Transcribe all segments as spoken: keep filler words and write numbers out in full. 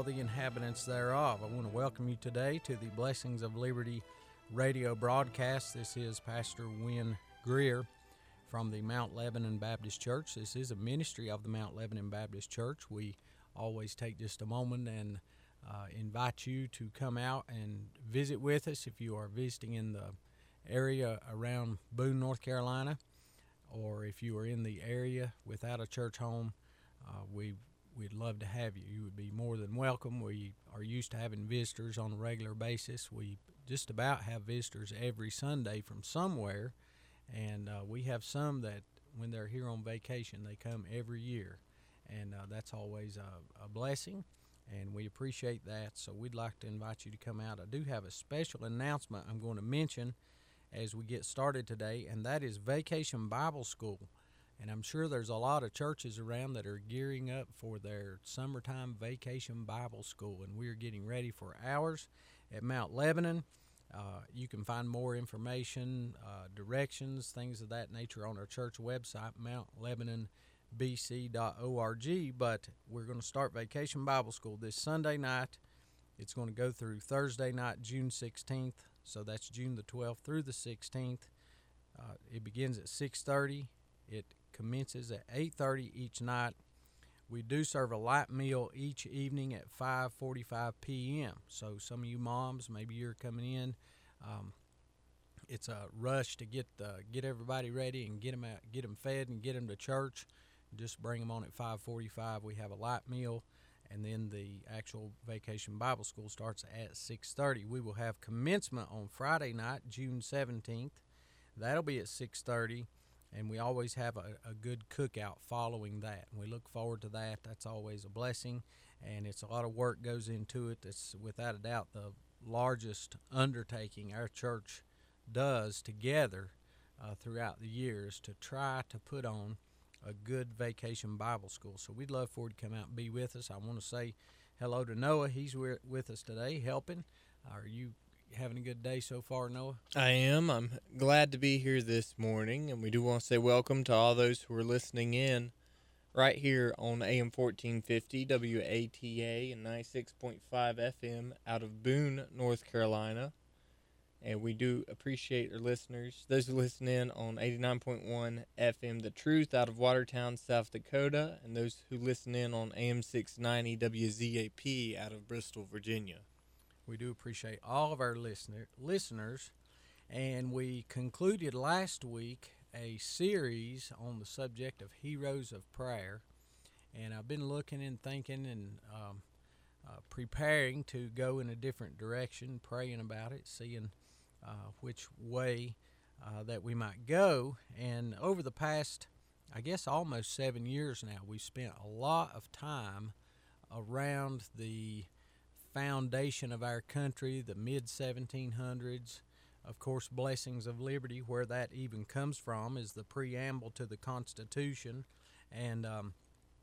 all the inhabitants thereof. I want to welcome you today to the Blessings of Liberty radio broadcast. This is Pastor Wynn Greer from the Mount Lebanon Baptist Church. This is a ministry of the Mount Lebanon Baptist Church. We always take just a moment and uh, invite you to come out and visit with us if you are visiting in the area around Boone, North Carolina, or if you are in the area without a church home. uh, we We'd love to have you. You would be more than welcome. We are used to having visitors on a regular basis. We just about have visitors every Sunday from somewhere, and uh, we have some that when they're here on vacation, they come every year, and uh, that's always a, a blessing, and we appreciate that. So we'd like to invite you to come out. I do have a special announcement I'm going to mention as we get started today, and that is Vacation Bible School. And I'm sure there's a lot of churches around that are gearing up for their summertime vacation Bible school, and we're getting ready for ours at Mount Lebanon. Uh, you can find more information, uh, directions, things of that nature on our church website, mount lebanon b c dot org. But we're going to start Vacation Bible School this Sunday night. It's going to go through Thursday night, June sixteenth, so that's June the twelfth through the sixteenth. Uh, it begins at six thirty. It commences at eight thirty each night. We do serve a light meal each evening at five forty-five p.m. So some of you moms, maybe you're coming in. Um, it's a rush to get uh, get everybody ready and get them out, get them fed and get them to church. Just bring them on at five forty-five. We have a light meal, and then the actual Vacation Bible School starts at six thirty. We will have commencement on Friday night, June seventeenth. That'll be at six thirty. And we always have a, a good cookout following that. And we look forward to that. That's always a blessing, and it's a lot of work goes into it. It's without a doubt the largest undertaking our church does together uh, throughout the years to try to put on a good vacation Bible school. So we'd love for you to come out and be with us. I want to say hello to Noah. He's with us today helping. Are you having a good day so far, Noah? I am. I'm glad to be here this morning, and we do want to say welcome to all those who are listening in right here on A M fourteen fifty W A T A and ninety-six point five F M out of Boone, North Carolina. And we do appreciate our listeners, those who listen in on eighty-nine point one F M The Truth out of Watertown, South Dakota, and those who listen in on A M six ninety W Z A P out of Bristol, Virginia. We do appreciate all of our listener, listeners, and we concluded last week a series on the subject of heroes of prayer, and I've been looking and thinking and um, uh, preparing to go in a different direction, praying about it, seeing uh, which way uh, that we might go, and over the past, I guess, almost seven years now, we've spent a lot of time around the foundation of our country, the mid seventeen hundreds. Of course, Blessings of Liberty, where that even comes from, is the preamble to the Constitution, and um,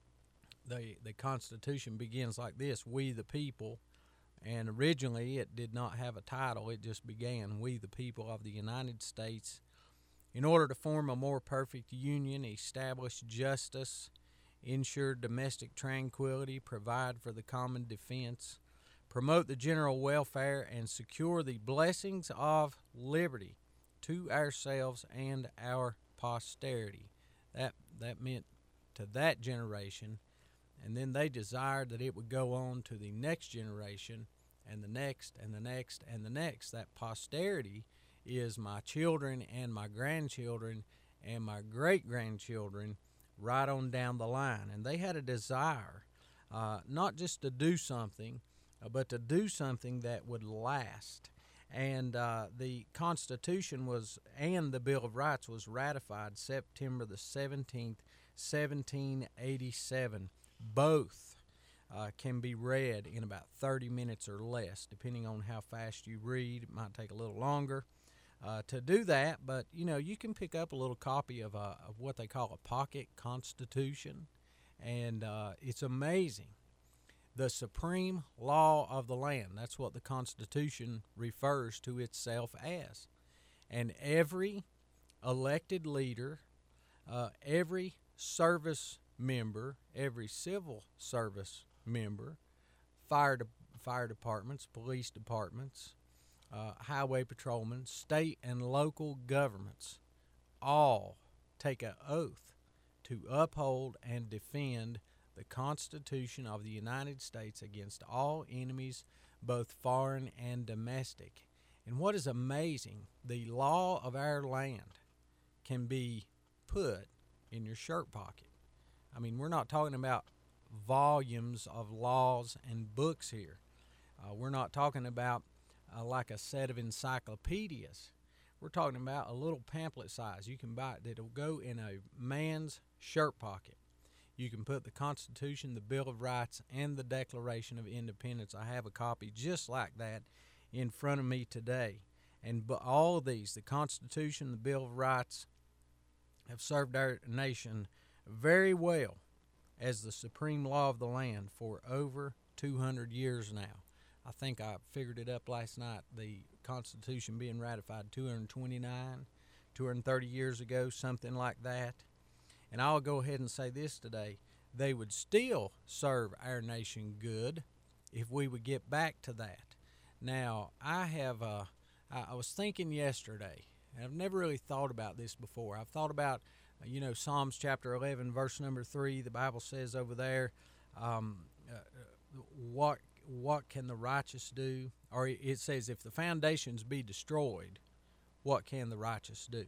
the the Constitution begins like this: "We the people," and originally it did not have a title. It just began, "We the people of the United States, in order to form a more perfect union, establish justice, ensure domestic tranquility, provide for the common defense, promote the general welfare, and secure the blessings of liberty to ourselves and our posterity." That that meant to that generation, and then they desired that it would go on to the next generation, and the next, and the next, and the next. That posterity is my children and my grandchildren and my great-grandchildren right on down the line. And they had a desire uh, not just to do something, Uh, but to do something that would last. And uh, the Constitution was, and the Bill of Rights was ratified September the seventeenth, seventeen eighty-seven. Both uh, can be read in about thirty minutes or less, depending on how fast you read. It might take a little longer uh, to do that, but, you know, you can pick up a little copy of, a, of what they call a pocket constitution, and uh, it's amazing. The supreme law of the land. That's what the Constitution refers to itself as. And every elected leader, uh, every service member, every civil service member fire de- fire departments, police departments, uh, highway patrolmen, state and local governments all take an oath to uphold and defend the Constitution of the United States against all enemies, both foreign and domestic. And what is amazing, the law of our land can be put in your shirt pocket. I mean, we're not talking about volumes of laws and books here. Uh, we're not talking about uh, like a set of encyclopedias. We're talking about a little pamphlet size you can buy that'll go in a man's shirt pocket. You can put the Constitution, the Bill of Rights, and the Declaration of Independence. I have a copy just like that in front of me today. And but all of these, the Constitution, the Bill of Rights, have served our nation very well as the supreme law of the land for over two hundred years now. I think I figured it up last night, the Constitution being ratified two hundred twenty-nine, two hundred thirty years ago, something like that. And I'll go ahead and say this today, they would still serve our nation good if we would get back to that. Now, I have, uh, I, I was thinking yesterday, and I've never really thought about this before. I've thought about, uh, you know, Psalms chapter eleven, verse number three, the Bible says over there, um, uh, what what can the righteous do? Or it says, if the foundations be destroyed, what can the righteous do?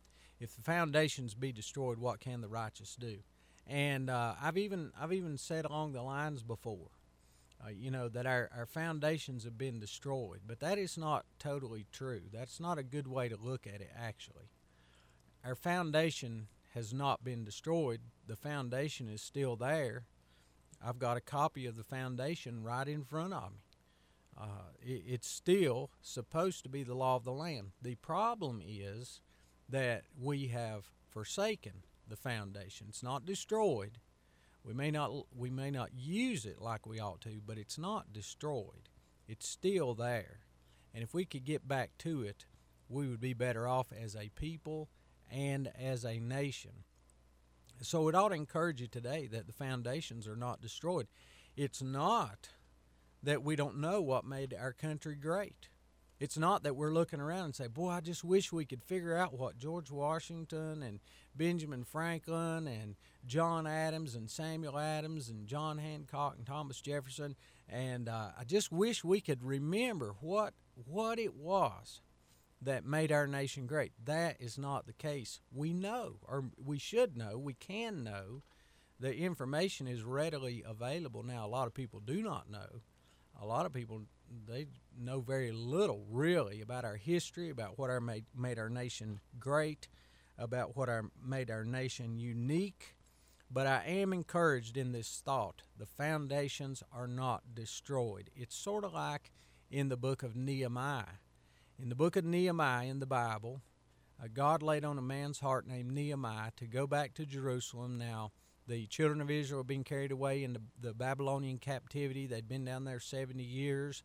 If the foundations be destroyed, what can the righteous do? And uh, I've even I've even said along the lines before, uh, you know, that our, our foundations have been destroyed. But that is not totally true. That's not a good way to look at it, actually. Our foundation has not been destroyed. The foundation is still there. I've got a copy of the foundation right in front of me. Uh, it, it's still supposed to be the law of the land. The problem is that we have forsaken the foundation. It's not destroyed. We may not we may not use it like we ought to, but it's not destroyed. It's still there. And if we could get back to it, we would be better off as a people and as a nation. So it ought to encourage you today that the foundations are not destroyed. It's not that we don't know what made our country great. It's not that we're looking around and say, boy, I just wish we could figure out what George Washington and Benjamin Franklin and John Adams and Samuel Adams and John Hancock and Thomas Jefferson, and uh, I just wish we could remember what what it was that made our nation great. That is not the case. We know, or we should know, we can know, the information is readily available. Now, a lot of people do not know. A lot of people, they know very little, really, about our history, about what our made, made our nation great, about what our made our nation unique. But I am encouraged in this thought. The foundations are not destroyed. It's sort of like in the book of Nehemiah. In the book of Nehemiah in the Bible, uh, God laid on a man's heart named Nehemiah to go back to Jerusalem. Now, the children of Israel had been carried away into the Babylonian captivity. They'd been down there seventy years,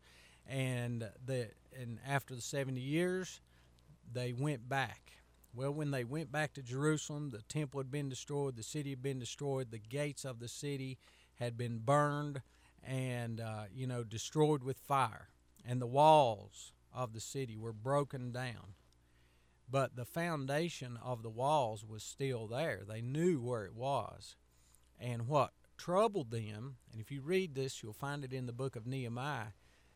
and the and after the seventy years, they went back. Well, when they went back to Jerusalem, the temple had been destroyed, the city had been destroyed, the gates of the city had been burned and, uh, you know, destroyed with fire, and the walls of the city were broken down. But the foundation of the walls was still there. They knew where it was. And what troubled them, and if you read this, you'll find it in the book of Nehemiah,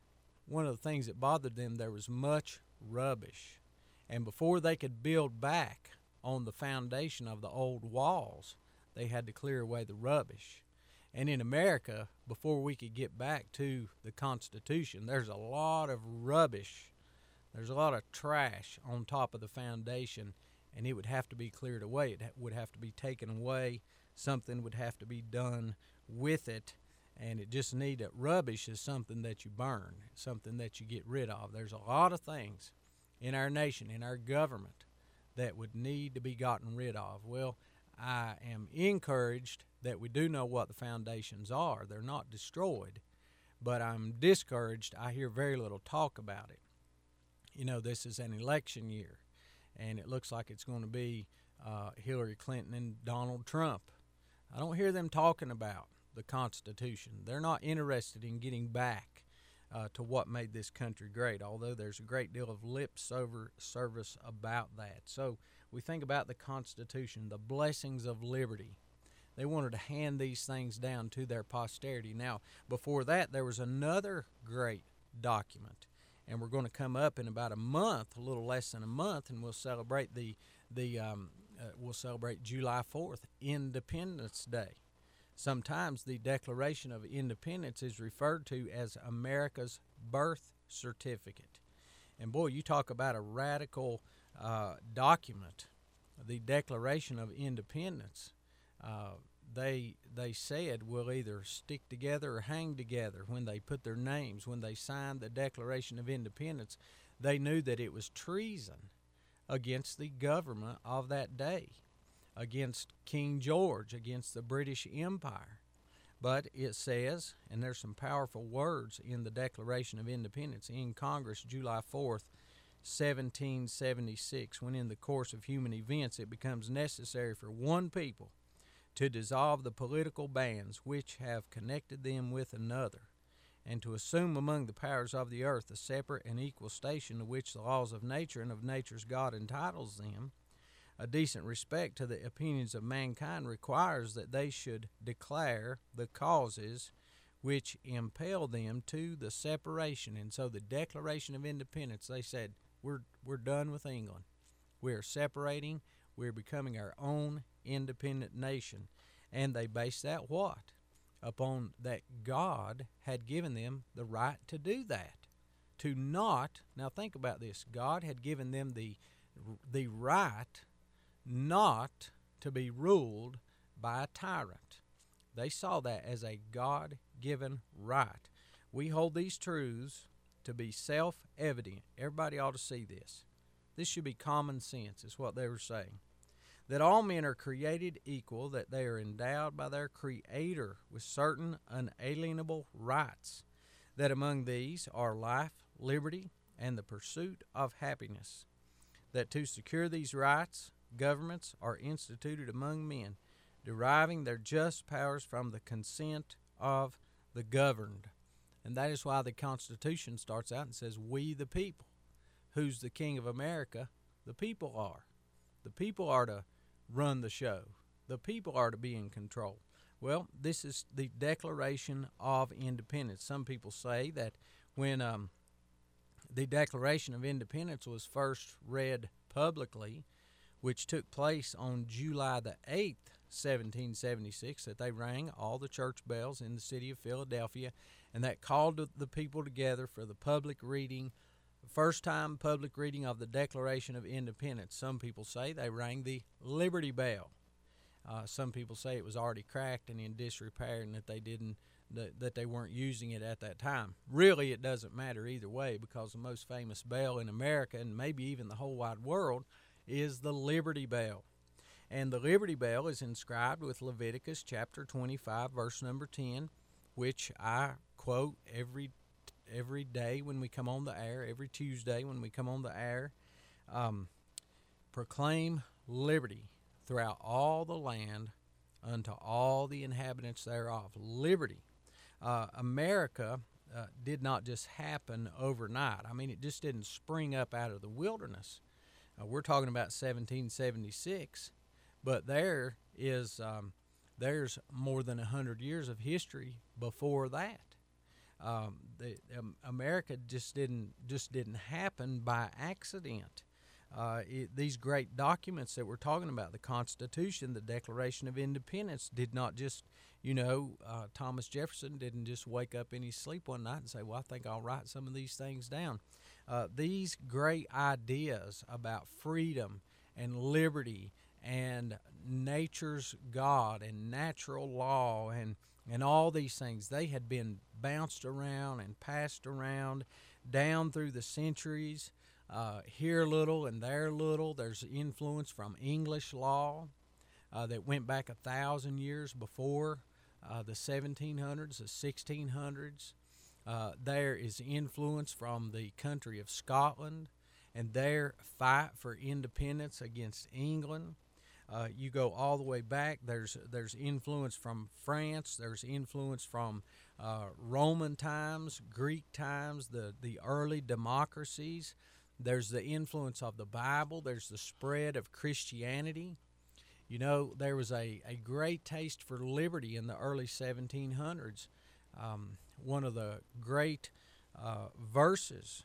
one of the things that bothered them, there was much rubbish. And before they could build back on the foundation of the old walls, they had to clear away the rubbish. And in America, before we could get back to the Constitution, there's a lot of rubbish. There's a lot of trash on top of the foundation, and it would have to be cleared away. It would have to be taken away. Something would have to be done with it, and it just needed, rubbish is something that you burn, something that you get rid of. There's a lot of things in our nation, in our government, that would need to be gotten rid of. Well, I am encouraged that we do know what the foundations are. They're not destroyed, but I'm discouraged. I hear very little talk about it. You know, this is an election year, and it looks like it's going to be uh, Hillary Clinton and Donald Trump. I don't hear them talking about the Constitution. They're not interested in getting back uh, to what made this country great, although there's a great deal of lip service about that. So we think about the Constitution, the blessings of liberty. They wanted to hand these things down to their posterity. Now, before that, there was another great document, and we're going to come up in about a month, a little less than a month, and we'll celebrate the the um, uh, we'll celebrate July fourth, Independence Day. Sometimes the Declaration of Independence is referred to as America's birth certificate. And boy, you talk about a radical uh, document, the Declaration of Independence. Uh, they they said we'll either stick together or hang together. When they put their names, when they signed the Declaration of Independence, they knew that it was treason against the government of that day, against King George, against the British Empire. But it says, and there's some powerful words in the Declaration of Independence in Congress, July fourth, seventeen seventy-six, when in the course of human events it becomes necessary for one people to dissolve the political bands which have connected them with another, and to assume among the powers of the earth a separate and equal station to which the laws of nature and of nature's God entitles them. A decent respect to the opinions of mankind requires that they should declare the causes which impel them to the separation. And so the Declaration of Independence, they said, we're we're done with England. We're separating. We're becoming our own independent nation. And they based that what? Upon that God had given them the right to do that. To not, now think about this, God had given them the the right not to be ruled by a tyrant. They saw that as a God-given right. We hold these truths to be self-evident. Everybody ought to see this. This should be common sense, is what they were saying. That all men are created equal, that they are endowed by their Creator with certain unalienable rights, that among these are life, liberty, and the pursuit of happiness, that to secure these rights, governments are instituted among men, deriving their just powers from the consent of the governed. And that is why the Constitution starts out and says, we the people. Who's the king of America? The people are. The people are to run the show. The people are to be in control. Well, this is the Declaration of Independence. Some people say that when um, the Declaration of Independence was first read publicly, which took place on July the eighth, seventeen seventy-six, that they rang all the church bells in the city of Philadelphia, and that called the people together for the public reading, first time public reading of the Declaration of Independence. Some people say they rang the Liberty Bell. Uh, some people say it was already cracked and in disrepair, and that they didn't, that, that they weren't using it at that time. Really, it doesn't matter either way, because the most famous bell in America, and maybe even the whole wide world, is the Liberty Bell. And the Liberty Bell is inscribed with Leviticus chapter twenty-five, verse number ten, which I quote every every day when we come on the air, every Tuesday when we come on the air. Um, proclaim liberty throughout all the land unto all the inhabitants thereof. Liberty. Uh, America uh, did not just happen overnight. I mean, it just didn't spring up out of the wilderness. Uh, we're talking about seventeen seventy-six, but there is um, there's more than a hundred years of history before that. Um, the, um, America just didn't just didn't happen by accident. Uh, it, these great documents that we're talking about, the Constitution, the Declaration of Independence, did not just, you know, uh, Thomas Jefferson didn't just wake up in his sleep one night and say, well, I think I'll write some of these things down. Uh, these great ideas about freedom and liberty and nature's God and natural law and, and all these things, they had been bounced around and passed around down through the centuries, uh, here a little and there a little. There's influence from English law uh, that went back a thousand years before uh, the seventeen hundreds, the sixteen hundreds. Uh, there is influence from the country of Scotland and their fight for independence against England. Uh, you go all the way back. There's there's influence from France. There's influence from uh, Roman times, Greek times, the the early democracies. There's the influence of the Bible. There's the spread of Christianity. You know, there was a, a great taste for liberty in the early seventeen hundreds. Um, one of the great uh, verses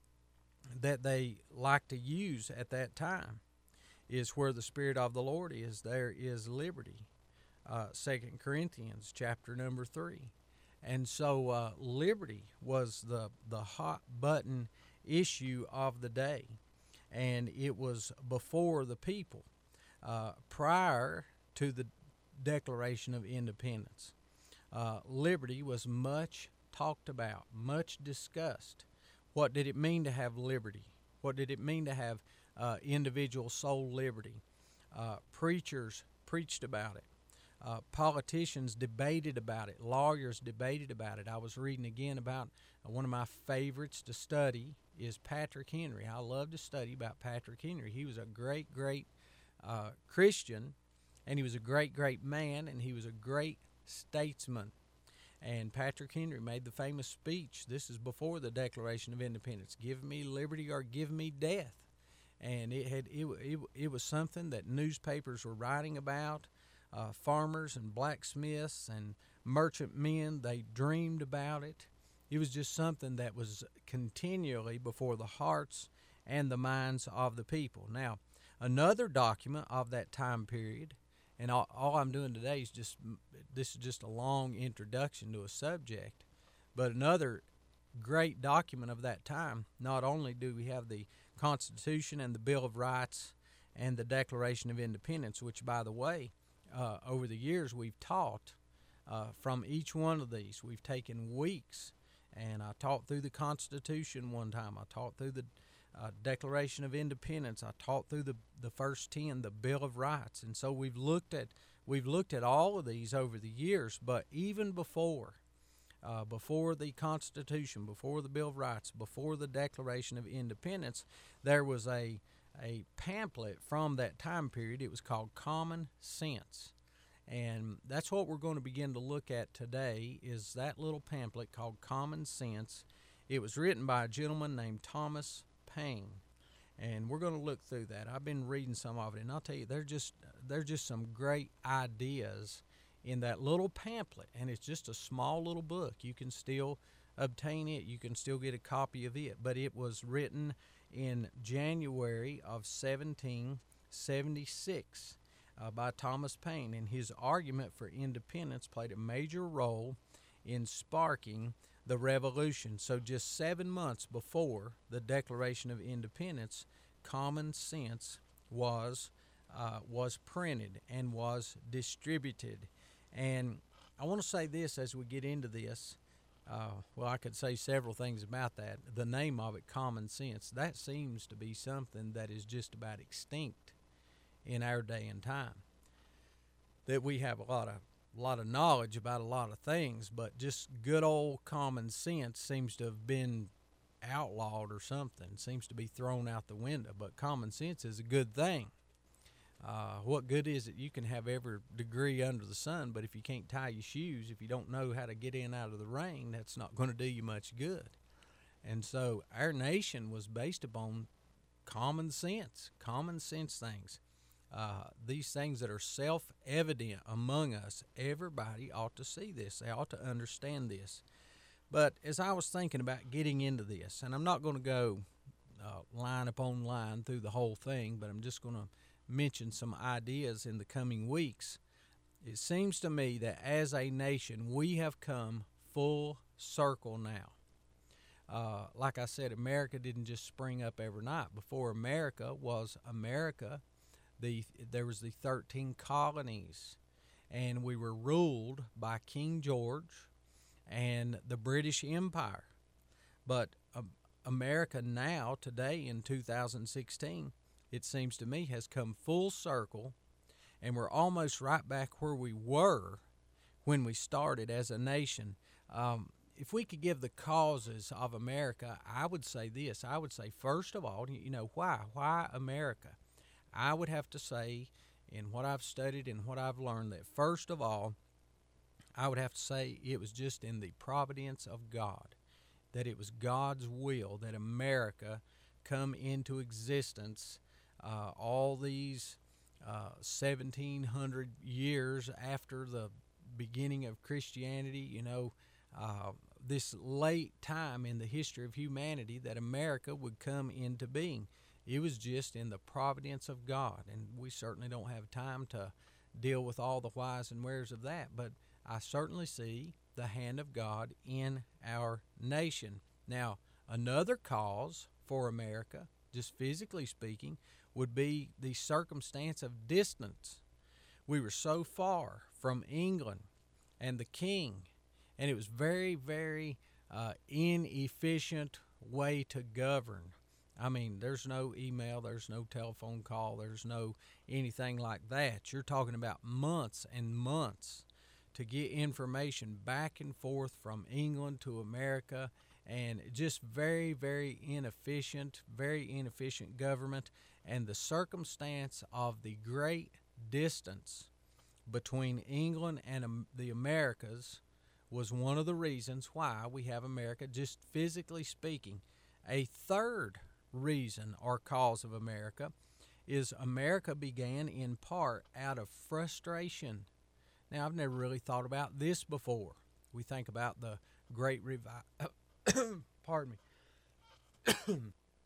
that they like to use at that time is where the Spirit of the Lord is, there is liberty. Uh, Second Corinthians chapter number three. And so uh, liberty was the, the hot button issue of the day. And it was before the people, uh, prior to the Declaration of Independence. Uh, liberty was much talked about, much discussed. What did it mean to have liberty? What did it mean to have uh, individual soul liberty? Uh, preachers preached about it. Uh, politicians debated about it. Lawyers debated about it. I was reading again about uh, one of my favorites to study is Patrick Henry. I love to study about Patrick Henry. He was a great, great uh, Christian, and he was a great, great man, and he was a great statesman. And Patrick Henry made the famous speech. This is before the Declaration of Independence. Give me liberty or give me death. And it had it, it, it was something that newspapers were writing about. Uh, farmers and blacksmiths and merchant men, they dreamed about it. It was just something that was continually before the hearts and the minds of the people. Now, another document of that time period, and all, all I'm doing today is just, this is just a long introduction to a subject, but another great document of that time, not only do we have the Constitution and the Bill of Rights and the Declaration of Independence, which, by the way, uh, over the years we've taught uh, from each one of these. We've taken weeks, and I taught through the Constitution one time. I taught through the Uh, Declaration of Independence. I taught through the, the first ten, the Bill of Rights, and so we've looked at we've looked at all of these over the years. But even before, uh, before the Constitution, before the Bill of Rights, before the Declaration of Independence, there was a a pamphlet from that time period. It was called Common Sense, and that's what we're going to begin to look at today. Is that little pamphlet called Common Sense? It was written by a gentleman named Thomas Paine, and we're going to look through that. I've been reading some of it, and I'll tell you, there's just there's just some great ideas in that little pamphlet, and it's just a small little book. You can still obtain it. You can still get a copy of it, but it was written in January of seventeen seventy-six uh, by Thomas Paine, and his argument for independence played a major role in sparking the revolution. So just seven months before the Declaration of Independence, Common Sense was uh, was printed and was distributed. And I want to say this as we get into this. Uh, well, I could say several things about that. The name of it, Common Sense, that seems to be something that is just about extinct in our day and time. That we have a lot of a lot of knowledge about a lot of things, but just good old common sense seems to have been outlawed or something, seems to be thrown out the window. But common sense is a good thing. Uh, what good is it? You can have every degree under the sun, but if you can't tie your shoes, if you don't know how to get in out of the rain, that's not going to do you much good. And so our nation was based upon common sense, common sense things. Uh, these things that are self-evident among us, everybody ought to see this. They ought to understand this. But as I was thinking about getting into this, and I'm not going to go uh, line upon line through the whole thing, but I'm just going to mention some ideas in the coming weeks. It seems to me that as a nation, we have come full circle now. Uh, like I said, America didn't just spring up overnight. Before America was America, The, there was the thirteen colonies, and we were ruled by King George and the British Empire. But uh, America now, today in two thousand sixteen, it seems to me, has come full circle, and we're almost right back where we were when we started as a nation. Um, if we could give the causes of America, I would say this. I would say, first of all, you know, why? Why America? I would have to say in what I've studied and what I've learned, that first of all, I would have to say it was just in the providence of God, that it was God's will that America come into existence uh, all these uh, seventeen hundred years after the beginning of Christianity, you know, uh, this late time in the history of humanity that America would come into being. It was just in the providence of God, and we certainly don't have time to deal with all the whys and wheres of that, but I certainly see the hand of God in our nation. Now, another cause for America, just physically speaking, would be the circumstance of distance. We were so far from England and the king, and it was very, very uh, inefficient way to govern. I mean, there's no email, there's no telephone call, there's no anything like that. You're talking about months and months to get information back and forth from England to America, and just very, very inefficient, very inefficient government. And the circumstance of the great distance between England and um, the Americas was one of the reasons why we have America, just physically speaking. A third reason or cause of America is America began in part out of frustration. Now, I've never really thought about this before. We think about the Great Revival. Pardon me.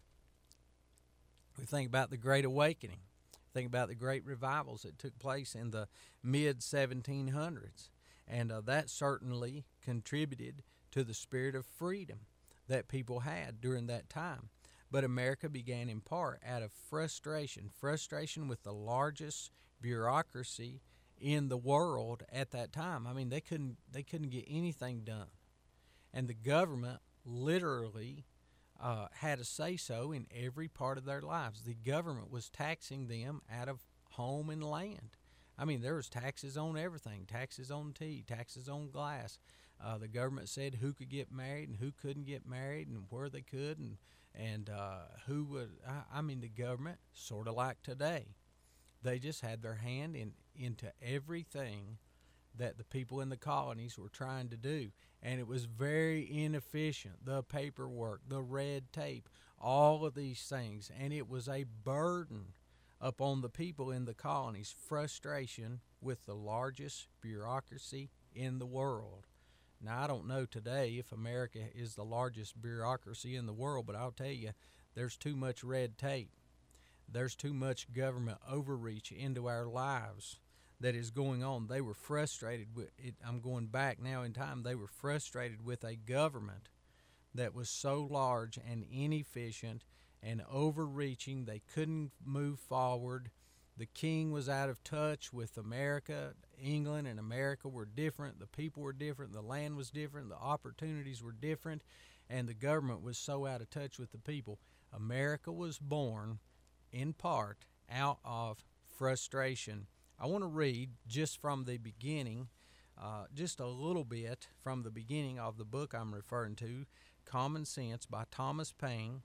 We think about the Great Awakening. Think about the great revivals that took place in the mid seventeen hundreds. And uh, that certainly contributed to the spirit of freedom that people had during that time. But America began in part out of frustration, frustration with the largest bureaucracy in the world at that time. I mean, they couldn't they couldn't get anything done. And the government literally uh, had a say-so in every part of their lives. The government was taxing them out of home and land. I mean, there was taxes on everything, taxes on tea, taxes on glass. Uh, the government said who could get married and who couldn't get married and where they could and, and uh, who would. I, I mean, the government, sort of like today, they just had their hand in into everything that the people in the colonies were trying to do. And it was very inefficient, the paperwork, the red tape, all of these things. And it was a burden upon the people in the colonies, frustration with the largest bureaucracy in the world. Now, I don't know today if America is the largest bureaucracy in the world, but I'll tell you, there's too much red tape. There's too much government overreach into our lives that is going on. They were frustrated with it. I'm going back now in time. They were frustrated with a government that was so large and inefficient and overreaching. They couldn't move forward. The king was out of touch with America. England and America were different. The people were different. The land was different. The opportunities were different. And the government was so out of touch with the people. America was born in part out of frustration. I want to read just from the beginning, uh, just a little bit from the beginning of the book I'm referring to, Common Sense by Thomas Paine,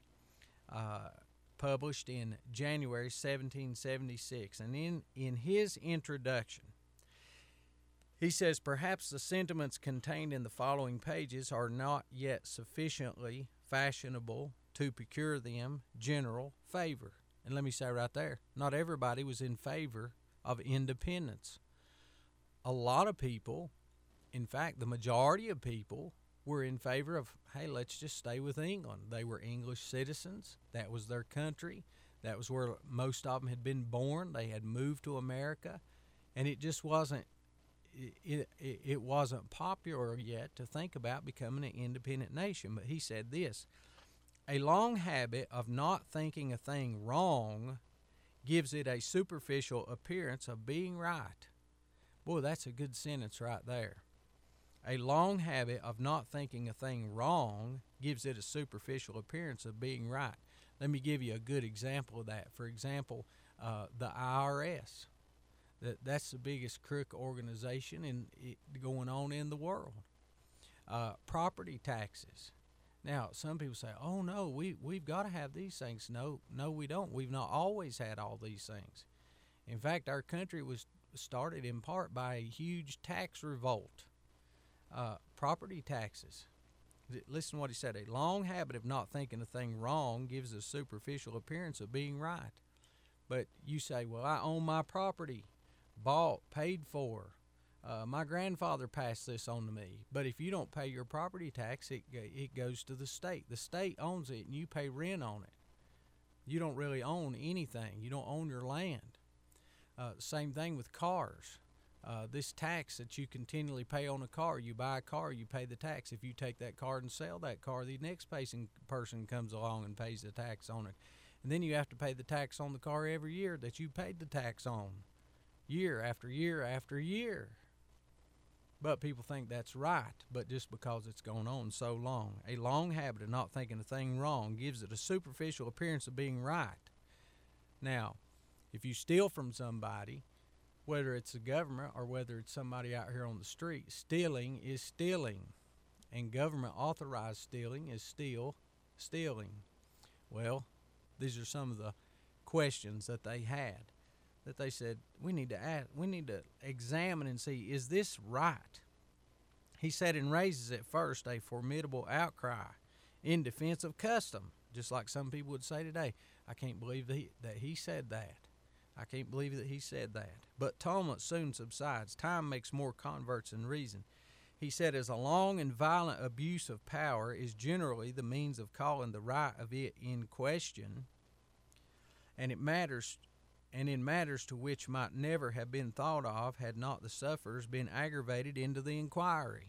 uh, published in January seventeen seventy-six. And in, in his introduction, he says, perhaps the sentiments contained in the following pages are not yet sufficiently fashionable to procure them general favor. And let me say right there, not everybody was in favor of independence. A lot of people, in fact, the majority of people, were in favor of, hey, let's just stay with England. They were English citizens. That was their country. That was where most of them had been born. They had moved to America, and it just wasn't it, it, it wasn't popular yet to think about becoming an independent nation. But he said this, a long habit of not thinking a thing wrong gives it a superficial appearance of being right. Boy, that's a good sentence right there. A long habit of not thinking a thing wrong gives it a superficial appearance of being right. Let me give you a good example of that. For example, uh, the I R S. That, that's the biggest crook organization in, it, going on in the world. Uh, property taxes. Now, some people say, oh, no, we, we've got to have these things. No, no, we don't. We've not always had all these things. In fact, our country was started in part by a huge tax revolt. Uh, property taxes. Listen to what he said. A long habit of not thinking a thing wrong gives a superficial appearance of being right. But you say, well, I own my property, bought, paid for. Uh, my grandfather passed this on to me. But if you don't pay your property tax, it it goes to the state. The state owns it, and you pay rent on it. You don't really own anything. You don't own your land. Uh, same thing with cars. Uh, this tax that you continually pay on a car, you buy a car, you pay the tax. If you take that car and sell that car, the next person comes along and pays the tax on it. And then you have to pay the tax on the car every year that you paid the tax on, year after year after year. But people think that's right, but just because it's gone on so long. A long habit of not thinking a thing wrong gives it a superficial appearance of being right. Now, if you steal from somebody, whether it's the government or whether it's somebody out here on the street, stealing is stealing. And government authorized stealing is still stealing. Well, these are some of the questions that they had, that they said, we need to ask, we need to examine and see, is this right? He said, and raises at first a formidable outcry in defense of custom, just like some people would say today. I can't believe that he, that he said that. I can't believe that he said that. But tumult soon subsides. Time makes more converts than reason. He said, as a long and violent abuse of power is generally the means of calling the right of it in question, and it matters, and in matters to which might never have been thought of had not the sufferers been aggravated into the inquiry.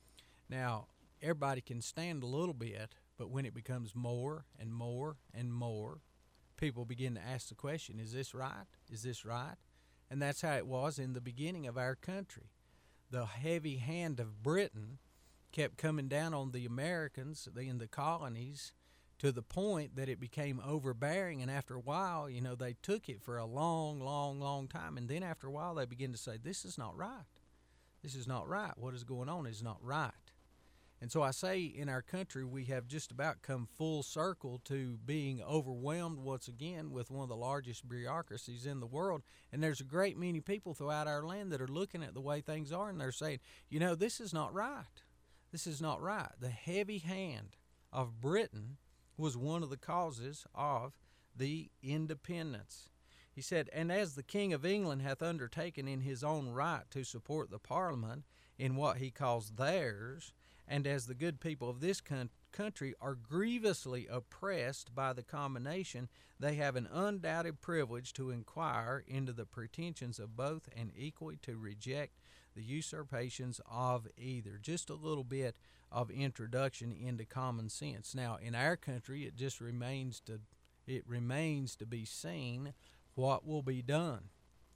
Now, everybody can stand a little bit, but when it becomes more and more and more, people begin to ask the question, is this right? Is this right? And that's how it was in the beginning of our country. The heavy hand of Britain kept coming down on the Americans in the colonies to the point that it became overbearing. And after a while, you know, they took it for a long, long, long time. And then after a while, they began to say, this is not right. This is not right. What is going on is not right. And so I say in our country, we have just about come full circle to being overwhelmed once again with one of the largest bureaucracies in the world. And there's a great many people throughout our land that are looking at the way things are, and they're saying, you know, this is not right. This is not right. The heavy hand of Britain was one of the causes of the independence. He said, and as the King of England hath undertaken in his own right to support the Parliament in what he calls theirs, and as the good people of this con- country are grievously oppressed by the combination, they have an undoubted privilege to inquire into the pretensions of both and equally to reject the usurpations of either. Just a little bit of introduction into common sense. Now, in our country, it just remains to it remains to be seen what will be done.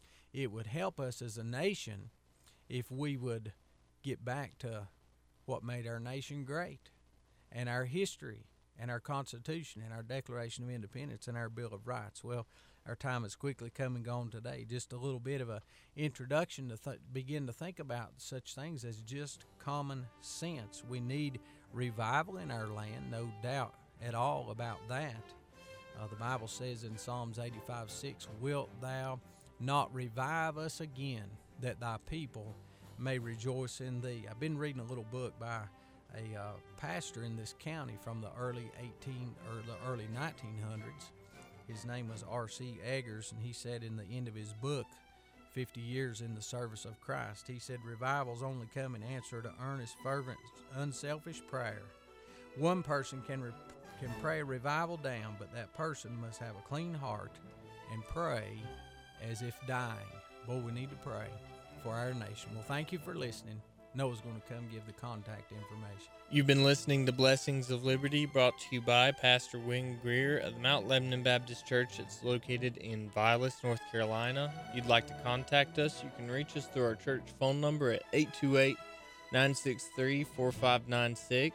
It would help us as a nation if we would get back to what made our nation great, and our history, and our Constitution, and our Declaration of Independence, and our Bill of Rights. Well, our time has quickly come and gone today. Just a little bit of an introduction to th- begin to think about such things as just common sense. We need revival in our land, no doubt at all about that. Uh, the Bible says in Psalms eighty-five six, wilt thou not revive us again, that thy people may rejoice in thee. I've been reading a little book by a uh, pastor in this county from the early eighteen or the early nineteen hundreds. His name was R C Eggers, and he said in the end of his book, fifty years in the Service of Christ, he said, revivals only come in answer to earnest, fervent, unselfish prayer. One person can re- can pray a revival down, but that person must have a clean heart and pray as if dying. Boy, we need to pray for our nation. Well, thank you for listening. Noah's going to come give the contact information. You've been listening to Blessings of Liberty, brought to you by Pastor Wynn Greer of the Mount Lebanon Baptist Church. It's located in Vilas, North Carolina. If you'd like to contact us, you can reach us through our church phone number at eight two eight, nine six three, four five nine six,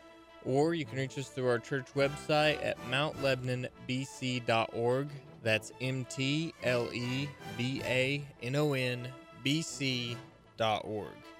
or you can reach us through our church website at mount lebanon b c dot org. That's M T L E B A N O N B C dot org.